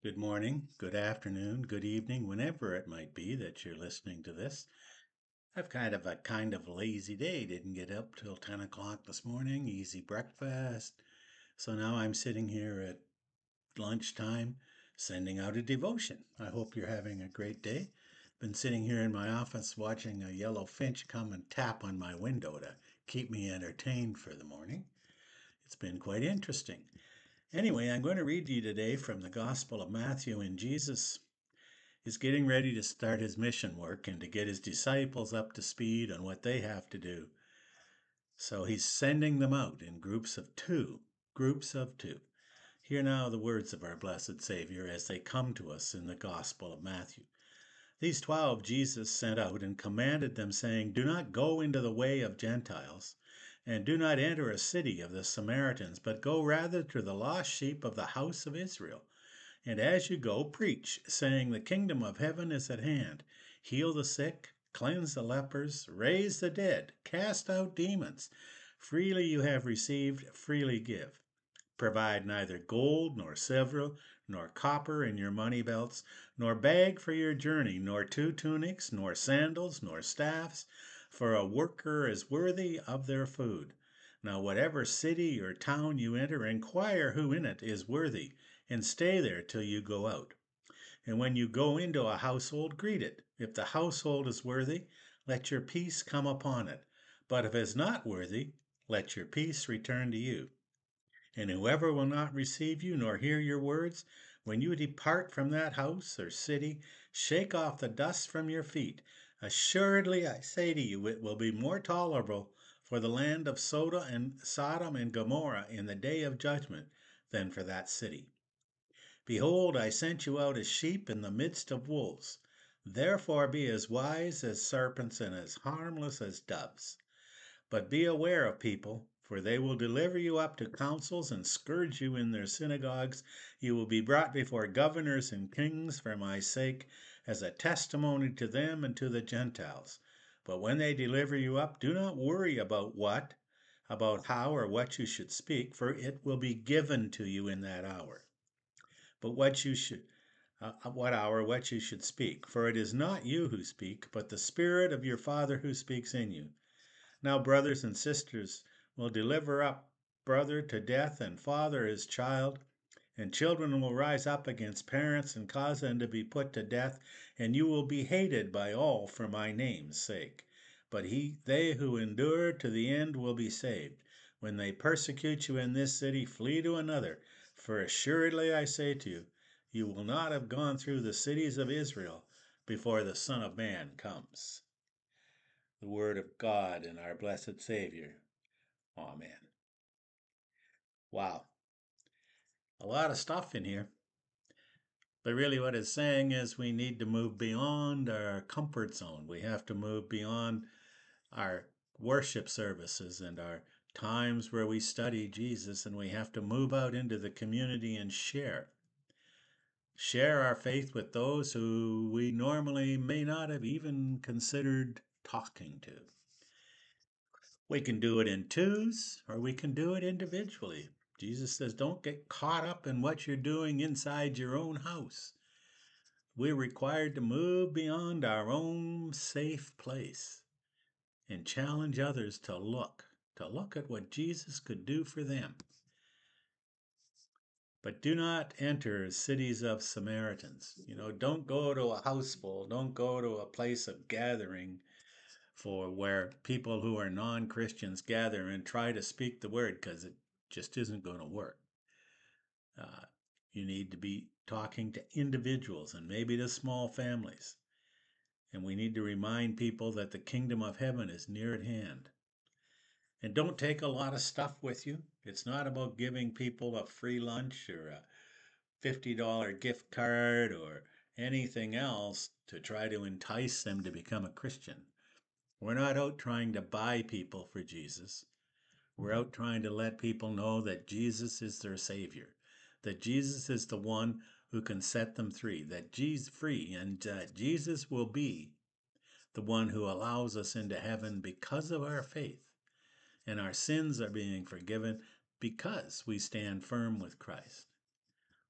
good morning, good afternoon, good evening, whenever it might be that you're listening to this. I've kind of lazy day. Didn't get up till 10 o'clock this morning, easy breakfast. So now I'm sitting here at lunchtime sending out a devotion. I hope you're having a great day. Been sitting here in my office watching a yellow finch come and tap on my window to keep me entertained for the morning. It's been quite interesting. Anyway, I'm going to read to you today from the Gospel of Matthew, and Jesus is getting ready to start his mission work and to get his disciples up to speed on what they have to do. So he's sending them out in groups of two. Groups of two. Hear now the words of our blessed Savior as they come to us in the Gospel of Matthew. These 12 Jesus sent out and commanded them, saying, Do not go into the way of Gentiles, and do not enter a city of the Samaritans, but go rather to the lost sheep of the house of Israel. And as you go, preach, saying, The kingdom of heaven is at hand. Heal the sick, cleanse the lepers, raise the dead, cast out demons. Freely you have received, freely give. Provide neither gold, nor silver, nor copper in your money belts, nor bag for your journey, nor 2 tunics, nor sandals, nor staffs, for a worker is worthy of their food. Now, whatever city or town you enter, inquire who in it is worthy, and stay there till you go out. And when you go into a household, greet it. If the household is worthy, let your peace come upon it. But if it is not worthy, let your peace return to you. And whoever will not receive you nor hear your words, when you depart from that house or city, shake off the dust from your feet. Assuredly, I say to you, it will be more tolerable for the land of Sodom and Gomorrah in the day of judgment than for that city. Behold, I sent you out as sheep in the midst of wolves. Therefore be as wise as serpents and as harmless as doves. But be aware of people, for they will deliver you up to councils and scourge you in their synagogues. You will be brought before governors and kings for my sake, as a testimony to them and to the Gentiles. But when they deliver you up, do not worry about how or what you should speak, for it will be given to you in that hour. But what you should speak, for it is not you who speak, but the Spirit of your Father who speaks in you. Now brothers and sisters will deliver up brother to death and father his child, and children will rise up against parents and cause them to be put to death, and you will be hated by all for my name's sake. But they who endure to the end will be saved. When they persecute you in this city, flee to another, for assuredly I say to you, you will not have gone through the cities of Israel before the Son of Man comes. The word of God and our blessed Savior. Amen. Wow. A lot of stuff in here. But really what it's saying is we need to move beyond our comfort zone. We have to move beyond our worship services and our times where we study Jesus, and we have to move out into the community and share. Share our faith with those who we normally may not have even considered talking to. We can do it in twos or we can do it individually. Jesus says, don't get caught up in what you're doing inside your own house. We're required to move beyond our own safe place and challenge others to look at what Jesus could do for them. But do not enter cities of Samaritans. Don't go to a house full. Don't go to a place of gathering for where people who are non-Christians gather and try to speak the word, because it just isn't going to work. You need to be talking to individuals and maybe to small families. And we need to remind people that the kingdom of heaven is near at hand. And don't take a lot of stuff with you. It's not about giving people a free lunch or a $50 gift card or anything else to try to entice them to become a Christian. We're not out trying to buy people for Jesus. We're out trying to let people know that Jesus is their Savior, that Jesus is the one who can set them free, and Jesus will be the one who allows us into heaven because of our faith, and our sins are being forgiven because we stand firm with Christ.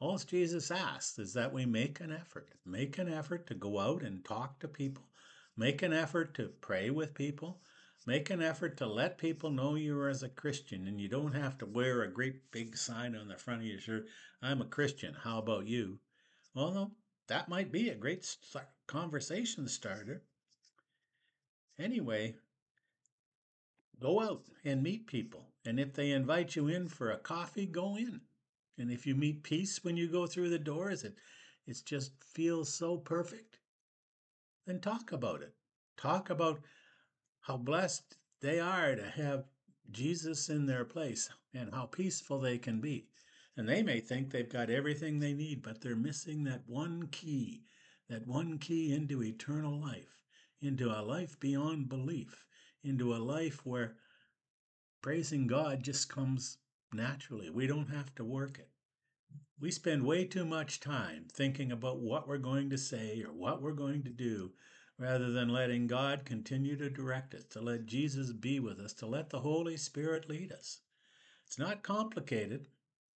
All Jesus asks is that we make an effort. Make an effort to go out and talk to people. Make an effort to pray with people. Make an effort to let people know you're as a Christian, and you don't have to wear a great big sign on the front of your shirt, I'm a Christian, how about you? Although that might be a great conversation starter. Anyway, go out and meet people. And if they invite you in for a coffee, go in. And if you meet peace when you go through the doors, it just feels so perfect, then talk about it. Talk about how blessed they are to have Jesus in their place and how peaceful they can be. And they may think they've got everything they need, but they're missing that one key into eternal life, into a life beyond belief, into a life where praising God just comes naturally. We don't have to work it. We spend way too much time thinking about what we're going to say or what we're going to do rather than letting God continue to direct us, to let Jesus be with us, to let the Holy Spirit lead us. It's not complicated.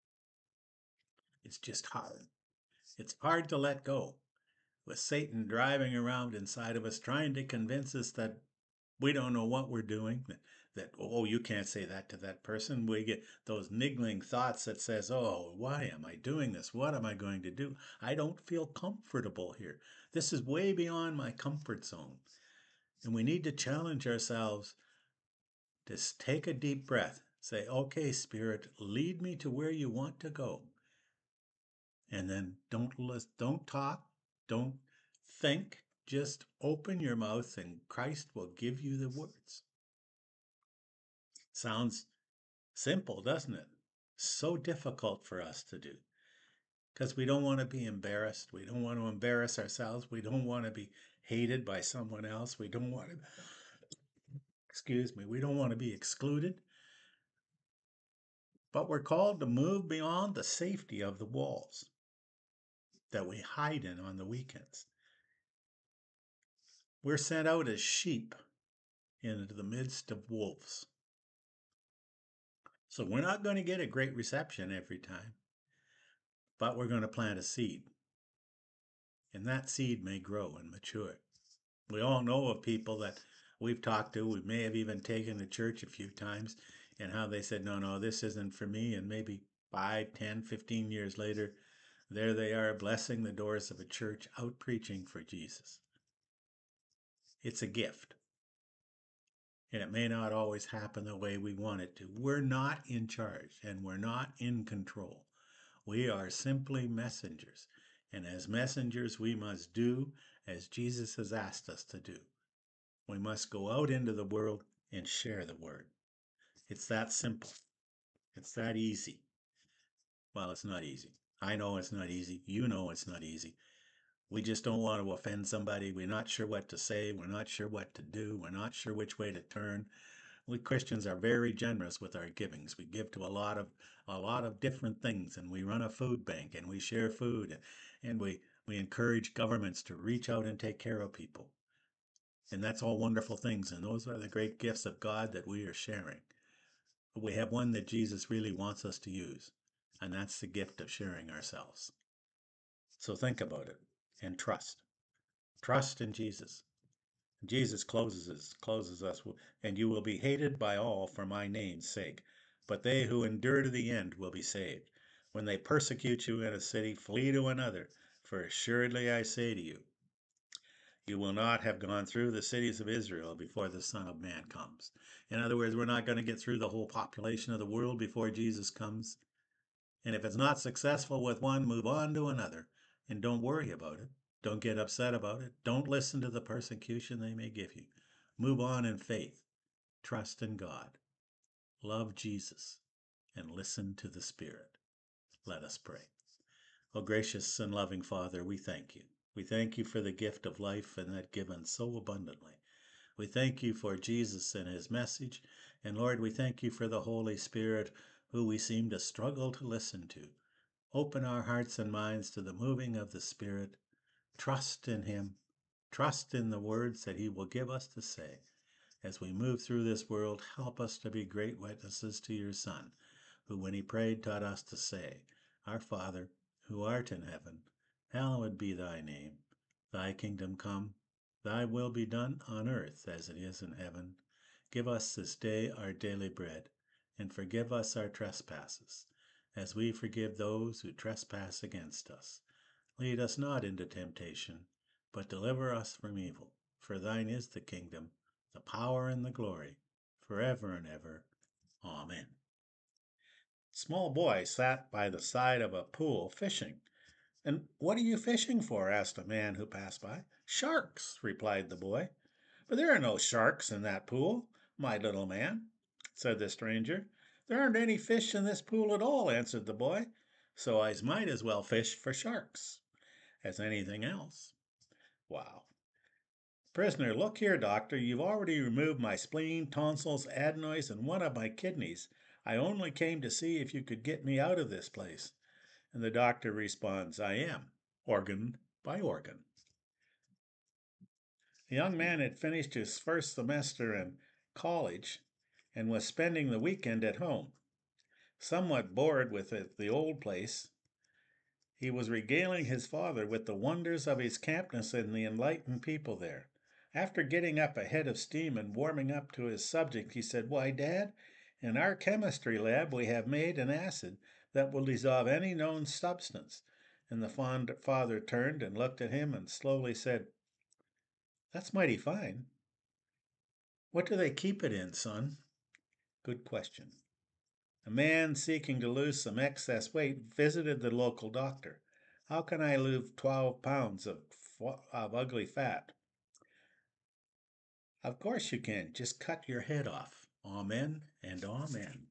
It's just hard. It's hard to let go with Satan driving around inside of us, trying to convince us that we don't know what we're doing, that oh, you can't say that to that person. We get those niggling thoughts that says, oh, why am I doing this? What am I going to do? I don't feel comfortable here. This is way beyond my comfort zone. And we need to challenge ourselves to take a deep breath, say, okay, Spirit, lead me to where you want to go. And then don't talk, don't think, just open your mouth and Christ will give you the words. Sounds simple, doesn't it? So difficult for us to do because we don't want to be embarrassed. We don't want to embarrass ourselves. We don't want to be hated by someone else. We don't want to, we don't want to be excluded. But we're called to move beyond the safety of the walls that we hide in on the weekends. We're sent out as sheep into the midst of wolves. So we're not going to get a great reception every time, but we're going to plant a seed. And that seed may grow and mature. We all know of people that we've talked to, we may have even taken to church a few times, and how they said, no, this isn't for me. And maybe 5, 10, 15 years later, there they are blessing the doors of a church, out preaching for Jesus. It's a gift. And it may not always happen the way we want it to. We're not in charge and we're not in control. We are simply messengers. And as messengers, we must do as Jesus has asked us to do. We must go out into the world and share the word. It's that simple. It's that easy. Well, it's not easy. I know it's not easy. You know it's not easy. We just don't want to offend somebody. We're not sure what to say. We're not sure what to do. We're not sure which way to turn. We Christians are very generous with our givings. We give to a lot of different things, and we run a food bank, and we share food, and we encourage governments to reach out and take care of people. And that's all wonderful things, and those are the great gifts of God that we are sharing. But we have one that Jesus really wants us to use, and that's the gift of sharing ourselves. So think about it and trust. Trust in Jesus. Jesus closes us, and you will be hated by all for my name's sake, but they who endure to the end will be saved. When they persecute you in a city, flee to another, for assuredly I say to you, you will not have gone through the cities of Israel before the Son of Man comes. In other words, we're not going to get through the whole population of the world before Jesus comes. And if it's not successful with one, move on to another, and don't worry about it. Don't get upset about it. Don't listen to the persecution they may give you. Move on in faith. Trust in God. Love Jesus. And listen to the Spirit. Let us pray. Oh, gracious and loving Father, we thank you. We thank you for the gift of life and that given so abundantly. We thank you for Jesus and his message. And Lord, we thank you for the Holy Spirit who we seem to struggle to listen to. Open our hearts and minds to the moving of the Spirit. Trust in him. Trust in the words that he will give us to say. As we move through this world, help us to be great witnesses to your Son, who when he prayed taught us to say, Our Father, who art in heaven, hallowed be thy name. Thy kingdom come, thy will be done on earth as it is in heaven. Give us this day our daily bread, and forgive us our trespasses, as we forgive those who trespass against us. Lead us not into temptation, but deliver us from evil. For thine is the kingdom, the power, and the glory, forever and ever. Amen. Small boy sat by the side of a pool fishing. "And what are you fishing for?" asked a man who passed by. "Sharks," replied the boy. "But there are no sharks in that pool, my little man," said the stranger. "There aren't any fish in this pool at all," answered the boy. "So I might as well fish for sharks as anything else." Wow. "Prisoner, look here, doctor. You've already removed my spleen, tonsils, adenoids, and one of my kidneys. I only came to see if you could get me out of this place." And the doctor responds, "I am, organ by organ." The young man had finished his first semester in college and was spending the weekend at home. Somewhat bored with the old place, he was regaling his father with the wonders of his campus and the enlightened people there. After getting up a head of steam and warming up to his subject, he said, "Why, Dad, in our chemistry lab we have made an acid that will dissolve any known substance." And the fond father turned and looked at him and slowly said, "That's mighty fine. What do they keep it in, son?" Good question. A man seeking to lose some excess weight visited the local doctor. "How can I lose 12 pounds of ugly fat?" "Of course you can. Just cut your head off." Amen and amen.